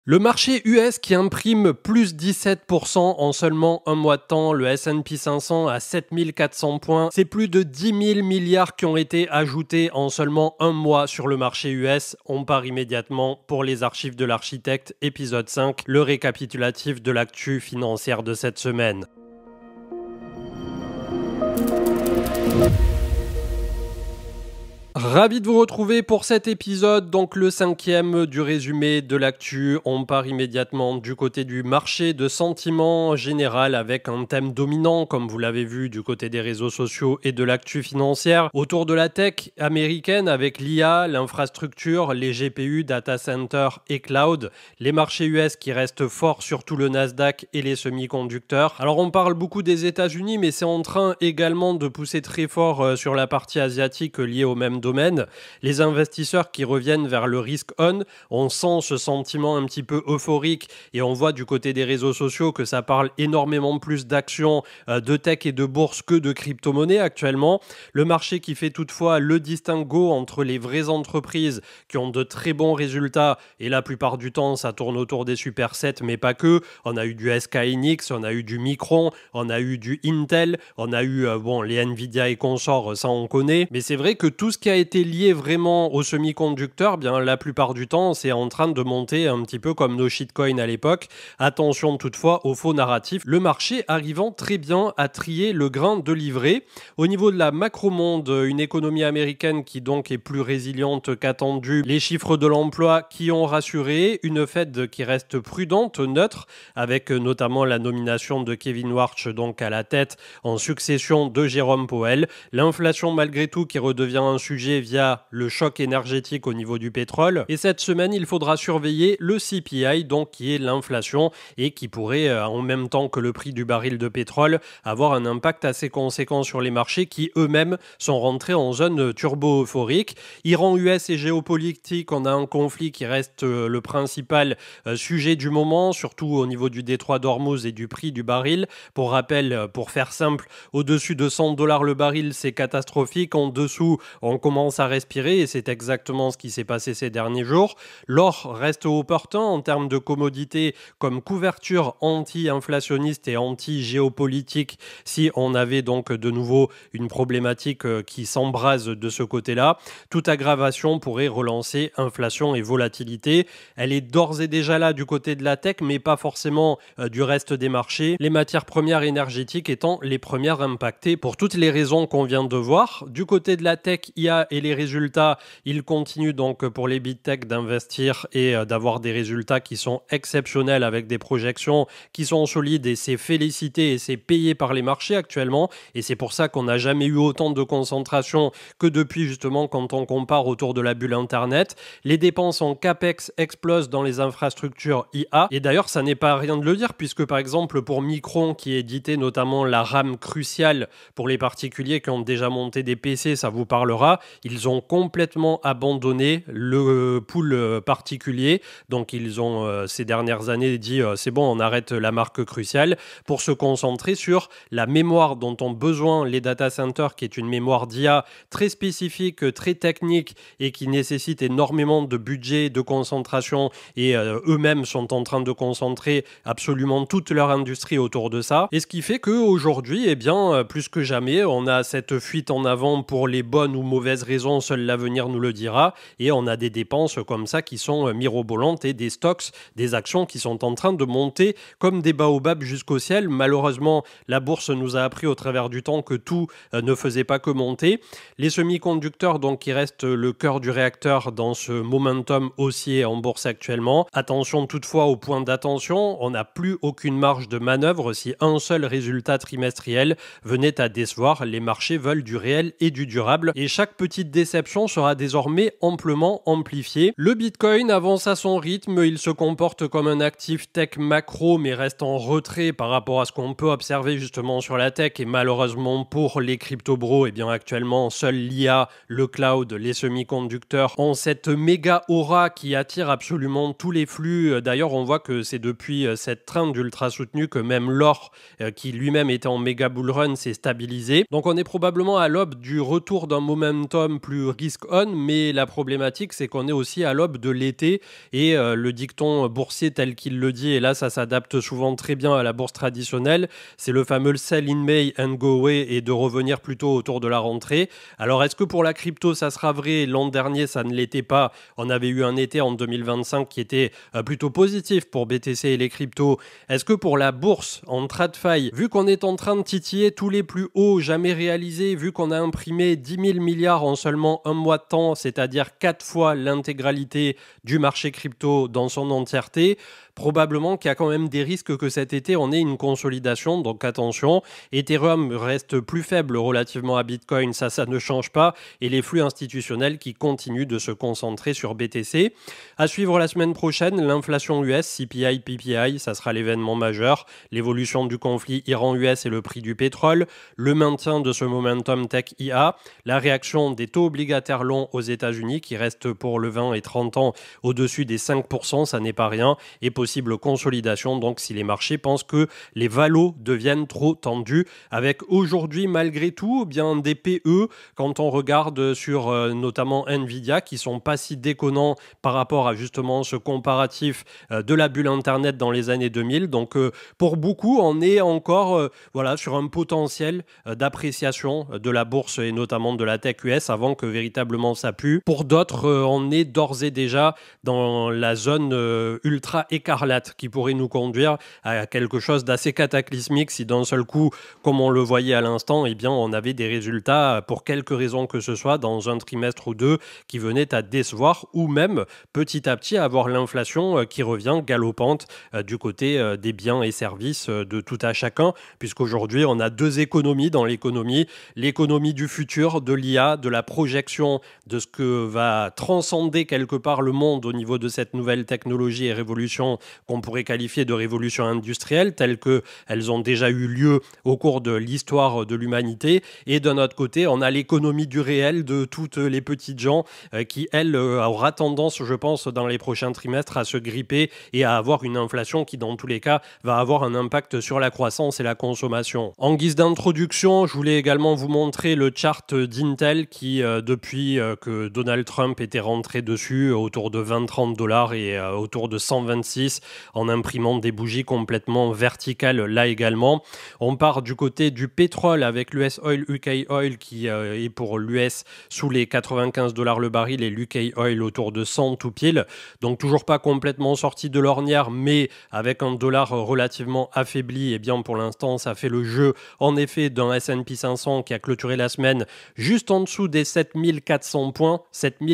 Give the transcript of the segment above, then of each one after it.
Le marché US qui imprime plus 17% en seulement un mois de temps, le S&P 500 à 7400 points. C'est plus de 10 000 milliards qui ont été ajoutés en seulement un mois sur le marché US. On part immédiatement pour les archives de l'architecte, épisode 5, le récapitulatif de l'actu financière de cette semaine. Ravi de vous retrouver pour cet épisode, donc le 5e du résumé de l'actu. On part immédiatement du côté du marché de sentiment général avec un thème dominant, comme vous l'avez vu du côté des réseaux sociaux et de l'actu financière, autour de la tech américaine avec l'IA, l'infrastructure, les GPU, data center et cloud, les marchés US qui restent forts, surtout le Nasdaq et les semi-conducteurs. Alors on parle beaucoup des États-Unis, mais c'est en train également de pousser très fort sur la partie asiatique liée au même domaine. Les investisseurs qui reviennent vers le risk on sent ce sentiment un petit peu euphorique et on voit du côté des réseaux sociaux que ça parle énormément plus d'actions, de tech et de bourse que de crypto-monnaies actuellement. Le marché qui fait toutefois le distinguo entre les vraies entreprises qui ont de très bons résultats et la plupart du temps ça tourne autour des supersets mais pas que. On a eu du SK Hynix, on a eu du Micron, on a eu du Intel, on a eu les Nvidia et consorts, ça on connaît, mais c'est vrai que tout ce qui a été lié vraiment aux semi-conducteurs, bien la plupart du temps, c'est en train de monter un petit peu comme nos shitcoins à l'époque. Attention toutefois aux faux narratifs. Le marché arrivant très bien à trier le grain de livret. Au niveau de la macro-monde, une économie américaine qui donc est plus résiliente qu'attendue. Les chiffres de l'emploi qui ont rassuré. Une Fed qui reste prudente, neutre, avec notamment la nomination de Kevin Warsh donc à la tête en succession de Jérôme Powell. L'inflation malgré tout qui redevient un sujet via le choc énergétique au niveau du pétrole. Et cette semaine, il faudra surveiller le CPI, donc qui est l'inflation et qui pourrait, en même temps que le prix du baril de pétrole, avoir un impact assez conséquent sur les marchés qui eux-mêmes sont rentrés en zone turbo-euphorique. Iran-US et géopolitique, on a un conflit qui reste le principal sujet du moment, surtout au niveau du détroit d'Ormuz et du prix du baril. Pour rappel, pour faire simple, au-dessus de $100 le baril, c'est catastrophique. En dessous, on commence à respirer et c'est exactement ce qui s'est passé ces derniers jours. L'or reste opportun en termes de commodité comme couverture anti-inflationniste et anti-géopolitique si on avait donc de nouveau une problématique qui s'embrase de ce côté-là. Toute aggravation pourrait relancer inflation et volatilité. Elle est d'ores et déjà là du côté de la tech mais pas forcément du reste des marchés. Les matières premières énergétiques étant les premières impactées pour toutes les raisons qu'on vient de voir. Du côté de la tech, IA et les résultats, ils continuent donc pour les big tech d'investir et d'avoir des résultats qui sont exceptionnels avec des projections qui sont solides et c'est félicité et c'est payé par les marchés actuellement et c'est pour ça qu'on n'a jamais eu autant de concentration que depuis justement quand on compare autour de la bulle internet. Les dépenses en capex explosent dans les infrastructures IA et d'ailleurs ça n'est pas rien de le dire puisque par exemple pour Micron qui éditait notamment la RAM cruciale pour les particuliers qui ont déjà monté des PC, ça vous parlera, ils ont complètement abandonné le pool particulier. Donc ils ont ces dernières années dit c'est bon, on arrête la marque cruciale pour se concentrer sur la mémoire dont ont besoin les data centers qui est une mémoire d'IA très spécifique, très technique et qui nécessite énormément de budget, de concentration et eux-mêmes sont en train de concentrer absolument toute leur industrie autour de ça. Et ce qui fait qu'aujourd'hui, eh bien, plus que jamais, on a cette fuite en avant pour les bonnes ou mauvaises raisons, seul l'avenir nous le dira, et on a des dépenses comme ça qui sont mirobolantes et des stocks, des actions qui sont en train de monter comme des baobabs jusqu'au ciel. Malheureusement, la bourse nous a appris au travers du temps que tout ne faisait pas que monter. Les semi-conducteurs, donc, qui restent le cœur du réacteur dans ce momentum haussier en bourse actuellement. Attention toutefois au point d'attention, on n'a plus aucune marge de manœuvre si un seul résultat trimestriel venait à décevoir. Les marchés veulent du réel et du durable et chaque petite déception sera désormais amplement amplifiée. Le Bitcoin avance à son rythme, il se comporte comme un actif tech macro mais reste en retrait par rapport à ce qu'on peut observer justement sur la tech et malheureusement pour les crypto-bros, eh bien actuellement seul l'IA, le cloud, les semi-conducteurs ont cette méga aura qui attire absolument tous les flux. D'ailleurs on voit que c'est depuis cette trend d'ultra soutenu que même l'or qui lui-même était en méga bull run s'est stabilisé. Donc on est probablement à l'aube du retour d'un momentum momentum, plus risk-on, mais la problématique, c'est qu'on est aussi à l'aube de l'été et le dicton boursier tel qu'il le dit, et là ça s'adapte souvent très bien à la bourse traditionnelle, c'est le fameux sell in May and go away et de revenir plutôt autour de la rentrée. Alors est-ce que pour la crypto ça sera vrai? L'an dernier ça ne l'était pas, on avait eu un été en 2025 qui était plutôt positif pour BTC et les cryptos. Est-ce que pour la bourse en TradFi, vu qu'on est en train de titiller tous les plus hauts jamais réalisés, vu qu'on a imprimé 10 000 milliards en seulement un mois de temps, c'est-à-dire 4 fois l'intégralité du marché crypto dans son entièreté, probablement qu'il y a quand même des risques que cet été on ait une consolidation, donc attention. Ethereum reste plus faible relativement à Bitcoin, ça ne change pas, et les flux institutionnels qui continuent de se concentrer sur BTC. À suivre la semaine prochaine, l'inflation US, CPI, PPI, ça sera l'événement majeur, l'évolution du conflit Iran-US et le prix du pétrole, le maintien de ce momentum tech IA, la réaction des taux obligataires longs aux États-Unis qui restent pour le 20 et 30 ans au-dessus des 5%, ça n'est pas rien, et possible consolidation, donc si les marchés pensent que les valos deviennent trop tendus, avec aujourd'hui malgré tout bien des PE quand on regarde sur notamment Nvidia qui sont pas si déconnants par rapport à justement ce comparatif de la bulle internet dans les années 2000. Donc pour beaucoup on est encore voilà, sur un potentiel d'appréciation de la bourse et notamment de la tech US avant que véritablement ça pue. Pour d'autres on est d'ores et déjà dans la zone ultra écarlate qui pourrait nous conduire à quelque chose d'assez cataclysmique si d'un seul coup, comme on le voyait à l'instant, eh bien, on avait des résultats pour quelque raison que ce soit dans un trimestre ou deux qui venaient à décevoir ou même petit à petit avoir l'inflation qui revient galopante du côté des biens et services de tout à chacun, puisqu'aujourd'hui on a deux économies dans l'économie, l'économie du futur, de l'IA, de la projection de ce que va transcender quelque part le monde au niveau de cette nouvelle technologie et révolution qu'on pourrait qualifier de révolution industrielle, telles qu'elles ont déjà eu lieu au cours de l'histoire de l'humanité. Et d'un autre côté, on a l'économie du réel de toutes les petites gens qui, elles, aura tendance, je pense, dans les prochains trimestres à se gripper et à avoir une inflation qui, dans tous les cas, va avoir un impact sur la croissance et la consommation. En guise d'introduction, je voulais également vous montrer le chart d'Intel qui, depuis que Donald Trump était rentré dessus, autour de 20-30 dollars et autour de 126 en imprimant des bougies complètement verticales là également. On part du côté du pétrole avec l'US Oil, UK Oil qui est pour l'US sous les 95 dollars le baril et l'UK Oil autour de 100 tout pile. Donc toujours pas complètement sorti de l'ornière, mais avec un dollar relativement affaibli, et bien pour l'instant ça fait le jeu en effet d'un S&P 500 qui a clôturé la semaine juste en dessous des 7400 points,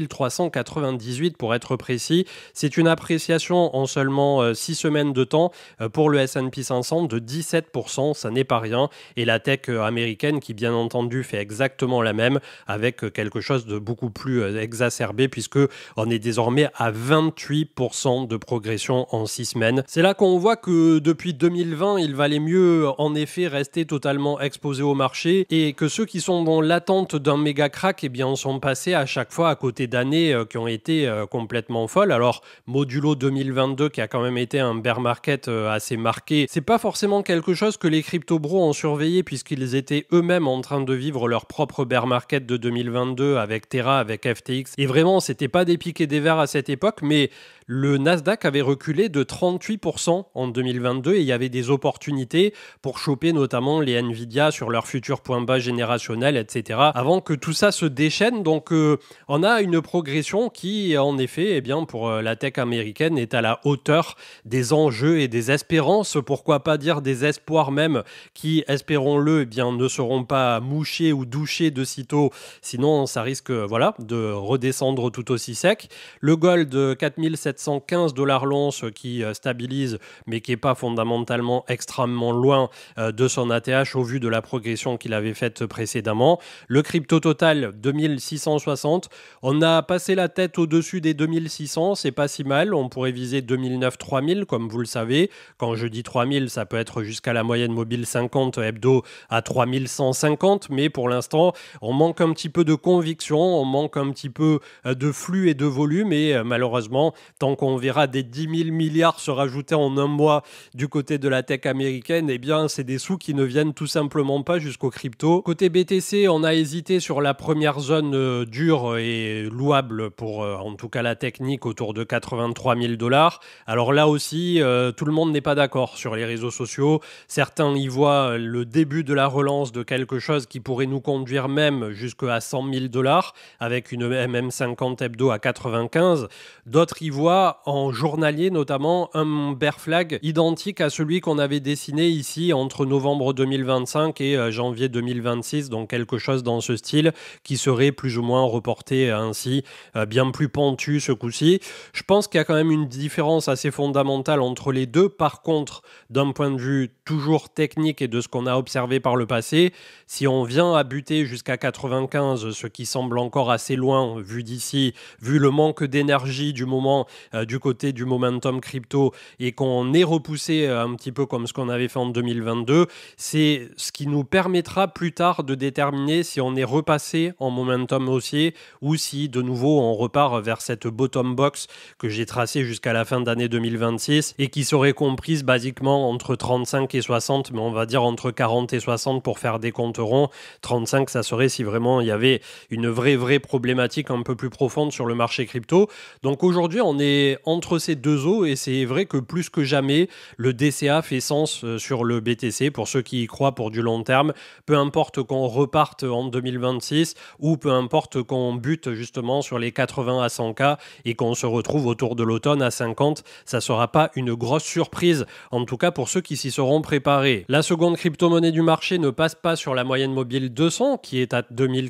7398 pour être précis. C'est une appréciation en seulement 6 semaines de temps pour le S&P 500 de 17%, ça n'est pas rien. Et la tech américaine qui bien entendu fait exactement la même avec quelque chose de beaucoup plus exacerbé puisque on est désormais à 28% de progression en 6 semaines. C'est là qu'on voit que depuis 2020, il valait mieux en effet rester totalement exposé au marché et que ceux qui sont dans l'attente d'un méga crack, eh bien, sont passés à chaque fois à côté d'années qui ont été complètement folles. Alors, modulo 2022 qui a quand même été un bear market assez marqué, c'est pas forcément quelque chose que les crypto-bros ont surveillé puisqu'ils étaient eux-mêmes en train de vivre leur propre bear market de 2022 avec Terra, avec FTX. Et vraiment, c'était pas des pics et des verts à cette époque, mais le Nasdaq avait reculé de 38% en 2022 et il y avait des opportunités pour choper notamment les Nvidia sur leur futur point bas générationnel, etc. avant que tout ça se déchaîne. Donc on a une progression qui, en effet, eh bien, pour la tech américaine est à la hauteur des enjeux et des espérances, pourquoi pas dire des espoirs même, qui, espérons-le, eh bien, ne seront pas mouchés ou douchés de sitôt, sinon ça risque voilà, de redescendre tout aussi sec. Le gold, 4715 dollars l'once qui stabilise, mais qui n'est pas fondamentalement extrêmement loin de son ATH au vu de la progression qu'il avait faite précédemment. Le crypto total, 2660. On a passé la tête au-dessus des 2600, c'est pas si mal. On pourrait viser 2009 29 3000 comme vous le savez. Quand je dis 3000, ça peut être jusqu'à la moyenne mobile 50 hebdo à 3150, mais pour l'instant, on manque un petit peu de conviction, on manque un petit peu de flux et de volume, et malheureusement, tant qu'on verra des 10 000 milliards se rajouter en un mois du côté de la tech américaine, eh bien, c'est des sous qui ne viennent tout simplement pas jusqu'aux cryptos. Côté BTC, on a hésité sur la première zone dure et louable pour, en tout cas, la technique autour de 83 000 $. Alors là aussi, tout le monde n'est pas d'accord sur les réseaux sociaux. Certains y voient le début de la relance de quelque chose qui pourrait nous conduire même jusqu'à 100 000 $, avec une MM50 hebdo à 95. D'autres y voient en journalier notamment un bear flag identique à celui qu'on avait dessiné ici entre novembre 2025 et janvier 2026, donc quelque chose dans ce style qui serait plus ou moins reporté ainsi, bien plus pentu ce coup-ci. Je pense qu'il y a quand même une différence assez fondamentale entre les deux. Par contre, d'un point de vue toujours technique et de ce qu'on a observé par le passé, si on vient à buter jusqu'à 95, ce qui semble encore assez loin vu d'ici, vu le manque d'énergie du moment du côté du momentum crypto, et qu'on est repoussé un petit peu comme ce qu'on avait fait en 2022, c'est ce qui nous permettra plus tard de déterminer si on est repassé en momentum haussier ou si de nouveau on repart vers cette bottom box que j'ai tracée jusqu'à la fin d'année 2026 et qui serait comprise basiquement entre 35 et 60, mais on va dire entre 40 et 60 pour faire des comptes ronds. 35, ça serait si vraiment il y avait une vraie problématique un peu plus profonde sur le marché crypto. Donc aujourd'hui, on est entre ces deux eaux, et c'est vrai que plus que jamais, le DCA fait sens sur le BTC pour ceux qui y croient pour du long terme. Peu importe qu'on reparte en 2026 ou peu importe qu'on bute justement sur les 80 à 100K et qu'on se retrouve autour de l'automne à 50, ça ne sera pas une grosse surprise, en tout cas pour ceux qui s'y seront préparés. La seconde crypto-monnaie du marché ne passe pas sur la moyenne mobile 200 qui est à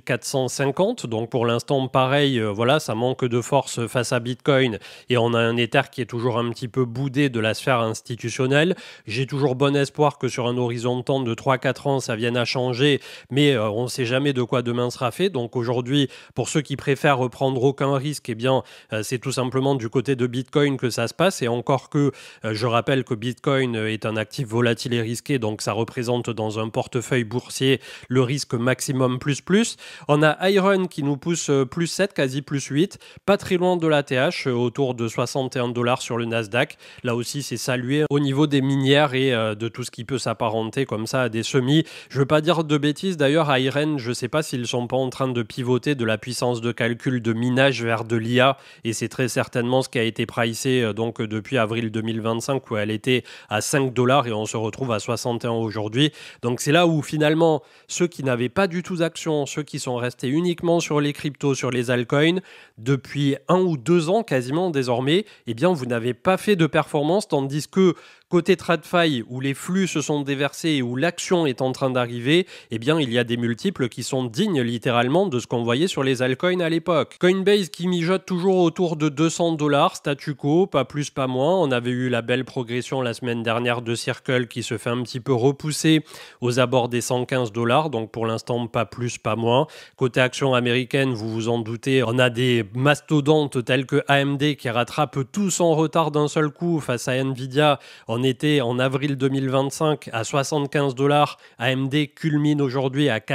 2450, donc pour l'instant pareil, voilà, ça manque de force face à Bitcoin, et on a un Ether qui est toujours un petit peu boudé de la sphère institutionnelle. J'ai toujours bon espoir que sur un horizon de temps de 3-4 ans, ça vienne à changer, mais on ne sait jamais de quoi demain sera fait. Donc aujourd'hui, pour ceux qui préfèrent prendre aucun risque, eh bien, c'est tout simplement du côté de Bitcoin que ça se passe, et encore que je rappelle que Bitcoin est un actif volatile et risqué, donc ça représente dans un portefeuille boursier le risque maximum plus. On a Iron qui nous pousse plus 7, quasi plus 8, pas très loin de la TH, autour de 61 $ sur le Nasdaq. Là aussi, c'est salué au niveau des minières et de tout ce qui peut s'apparenter comme ça à des semis. Je veux pas dire de bêtises, d'ailleurs, à Iren, je sais pas s'ils sont pas en train de pivoter de la puissance de calcul de minage vers de l'IA, et c'est très certainement ce qui a été pricé donc depuis avril 2025 où elle était à 5 $ et on se retrouve à 61 aujourd'hui. Donc c'est là où finalement, ceux qui n'avaient pas du tout d'actions, ceux qui sont restés uniquement sur les cryptos, sur les altcoins, depuis 1 ou 2 ans quasiment désormais, eh bien vous n'avez pas fait de performance, tandis que côté TradFi, où les flux se sont déversés et où l'action est en train d'arriver, eh bien, il y a des multiples qui sont dignes littéralement de ce qu'on voyait sur les altcoins à l'époque. Coinbase qui mijote toujours autour de 200 $, statu quo, pas plus, pas moins. On avait eu la belle progression la semaine dernière de Circle qui se fait un petit peu repousser aux abords des 115 $, donc pour l'instant, pas plus, pas moins. Côté action américaine, vous vous en doutez, on a des mastodontes tels que AMD qui rattrapent tout son retard d'un seul coup face à Nvidia. On était en avril 2025 à 75 $. AMD culmine aujourd'hui à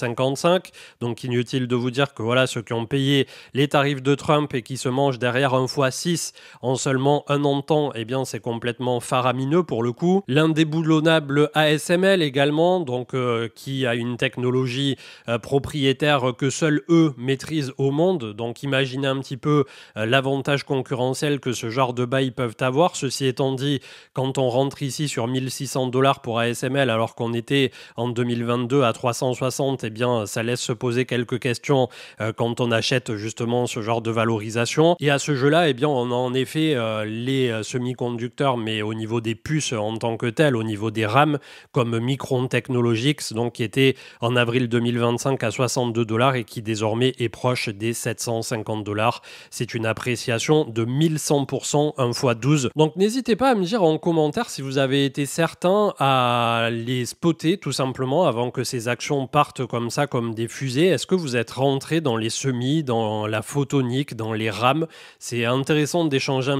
455. Donc inutile de vous dire que voilà, ceux qui ont payé les tarifs de Trump et qui se mangent derrière un x6 en seulement un an de temps, eh bien c'est complètement faramineux pour le coup. L'indéboulonnable ASML également, donc qui a une technologie propriétaire que seuls eux maîtrisent au monde. Donc imaginez un petit peu l'avantage concurrentiel que ce genre de bails peuvent avoir. Ceci étant dit, quand on rentre ici sur 1600 $ pour ASML alors qu'on était en 2022 à 360, eh bien ça laisse se poser quelques questions quand on achète justement ce genre de valorisation. Et à ce jeu-là, eh bien on a en effet les semi-conducteurs, mais au niveau des puces en tant que telles, au niveau des RAM, comme Micron Technologies, donc qui était en avril 2025 à 62 $ et qui désormais est proche des 750 $. C'est une appréciation de 1100%, 1 x 12. Donc n'hésitez pas à me dire en commentaire si vous avez été certain à les spotter tout simplement avant que ces actions partent comme ça, comme des fusées. Est-ce que vous êtes rentré dans les semis, dans la photonique, dans les RAM? C'est intéressant d'échanger un petit peu ensemble.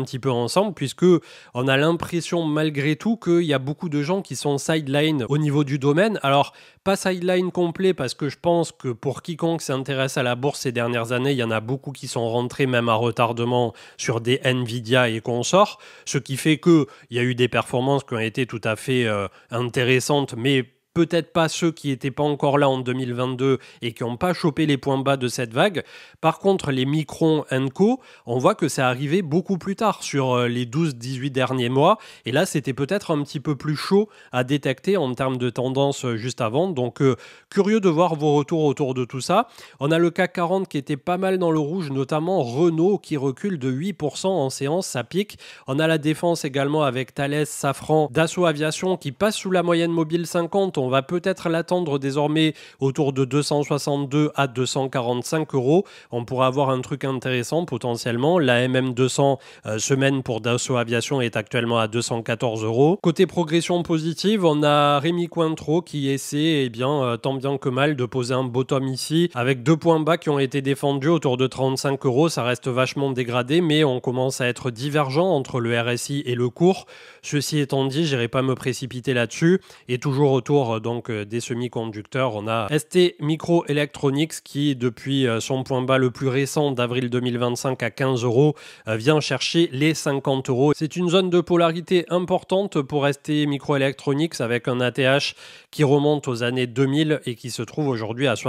ensemble, puisque on a l'impression malgré tout qu'il y a beaucoup de gens qui sont sideline au niveau du domaine. Alors, pas sideline complet, parce que je pense que pour quiconque s'intéresse à la bourse ces dernières années, il y en a beaucoup qui sont rentrés même à retardement sur des Nvidia et consorts, ce qui fait qu'il y a eu des performances qui ont été tout à fait intéressantes, mais peut-être pas ceux qui n'étaient pas encore là en 2022 et qui n'ont pas chopé les points bas de cette vague. Par contre, les Micron & Co, on voit que c'est arrivé beaucoup plus tard, sur les 12-18 derniers mois. Et là, c'était peut-être un petit peu plus chaud à détecter en termes de tendance juste avant. Donc, curieux de voir vos retours autour de tout ça. On a le CAC 40 qui était pas mal dans le rouge, notamment Renault qui recule de 8% en séance, ça pique. On a la défense également avec Thales, Safran, Dassault Aviation qui passe sous la moyenne mobile 50. On va peut-être l'attendre désormais autour de 262 à 245 euros. On pourrait avoir un truc intéressant potentiellement. La MM200 semaine pour Dassault Aviation est actuellement à 214 euros. Côté progression positive, on a Rémi Cointreau qui essaie, tant bien que mal, de poser un bottom ici avec 2 points bas qui ont été défendus autour de 35 euros. Ça reste vachement dégradé, mais on commence à être divergent entre le RSI et le cours. Ceci étant dit, j'irai pas me précipiter là-dessus. Et toujours autour des semi-conducteurs, on a ST Microelectronics qui, depuis son point bas le plus récent d'avril 2025 à 15 euros, vient chercher les 50 euros. C'est une zone de polarité importante pour ST Microelectronics avec un ATH qui remonte aux années 2000 et qui se trouve aujourd'hui à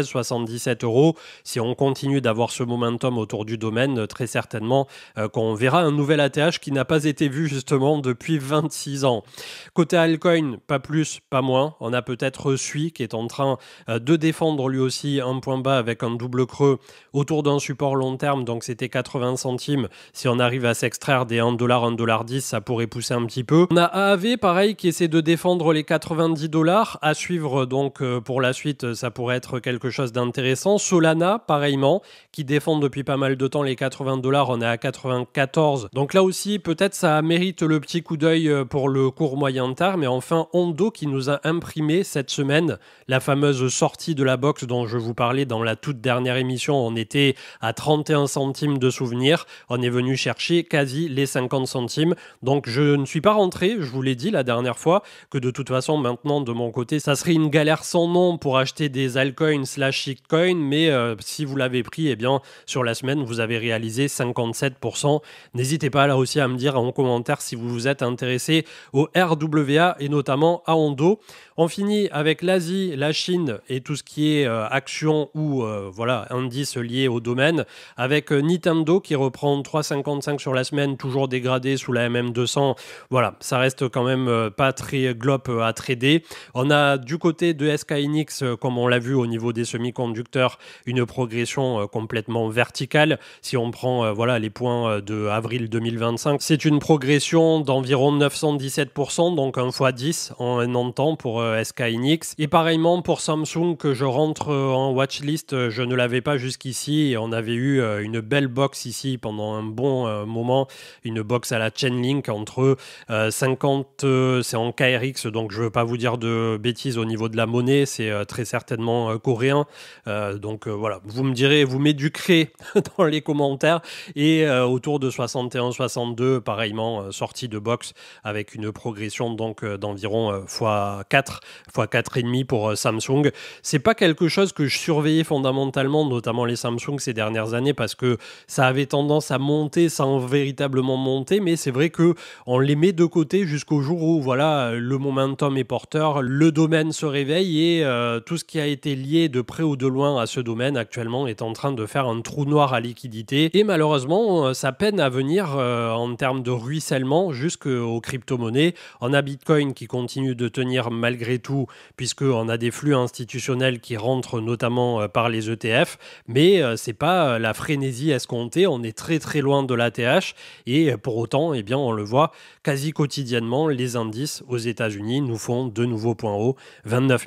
76-77 euros. Si on continue d'avoir ce momentum autour du domaine, très certainement qu'on verra un nouvel ATH qui n'a pas été vu justement depuis 26 ans. Côté altcoin, pas plus, pas moins. On a peut-être Sui qui est en train de défendre lui aussi un point bas avec un double creux autour d'un support long terme, donc c'était 80 centimes. Si on arrive à s'extraire des 1$, 1,10$, ça pourrait pousser un petit peu. On a AAV, pareil, qui essaie de défendre les 90$. À suivre donc pour la suite, ça pourrait être quelque chose d'intéressant. Solana, pareillement, qui défend depuis pas mal de temps les 80$. On est à 94. Donc là aussi, peut-être ça mérite le petit coup d'œil pour le court moyen terme. Et enfin, Ondo qui nous a imprimé cette semaine la fameuse sortie de la box dont je vous parlais dans la toute dernière émission. On était à 31 centimes de souvenir. On est venu chercher quasi les 50 centimes. Donc je ne suis pas rentré, je vous l'ai dit la dernière fois, que de toute façon maintenant de mon côté, ça serait une galère sans nom pour acheter des altcoins / shitcoins. Mais si vous l'avez pris, sur la semaine, vous avez réalisé 57%. N'hésitez pas là aussi à me dire en commentaire si vous vous êtes intéressé au RWA et notamment à Ondo. On finit avec l'Asie, la Chine et tout ce qui est action ou indices liés au domaine, avec Nintendo qui reprend 3,55 sur la semaine, toujours dégradé sous la MM200. Voilà, ça reste quand même pas très glop à trader. On a du côté de SK Hynix, comme on l'a vu au niveau des semi-conducteurs, une progression complètement verticale. Si on prend les points de avril 2025, c'est une progression d'environ 917%, donc 1 x 10 en un an de temps pour SK Hynix. Et pareillement pour Samsung, que je rentre en watchlist, je ne l'avais pas jusqu'ici et on avait eu une belle box ici pendant un bon moment, une box à la Chainlink entre 50, c'est en KRX, donc je ne veux pas vous dire de bêtises au niveau de la monnaie, c'est très certainement coréen, vous me direz, vous m'éduquerez dans les commentaires, et autour de 61-62, pareillement sortie de box avec une progression donc d'environ x4, x4,5 pour Samsung. C'est pas quelque chose que je surveillais fondamentalement, notamment les Samsung ces dernières années, parce que ça avait tendance à monter sans véritablement monter, mais c'est vrai que on les met de côté jusqu'au jour où le momentum est porteur, le domaine se réveille et tout ce qui a été lié de près ou de loin à ce domaine actuellement est en train de faire un trou noir à liquidité, et malheureusement ça peine à venir en termes de ruissellement jusqu'aux crypto-monnaies. On a Bitcoin qui continue de tenir malgré tout, puisqu'on a des flux institutionnels qui rentrent notamment par les ETF, mais c'est pas la frénésie escomptée. On est très très loin de l'ATH, et pour autant, on le voit quasi quotidiennement, les indices aux États-Unis nous font de nouveaux points hauts, 29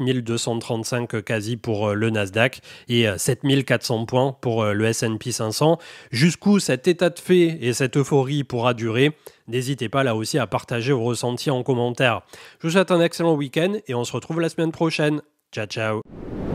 235 quasi pour le Nasdaq et 7 400 points pour le S&P 500. Jusqu'où cet état de fait et cette euphorie pourra durer? N'hésitez pas là aussi à partager vos ressentis en commentaire. Je vous souhaite un excellent week-end et on se retrouve la semaine prochaine. Ciao, ciao.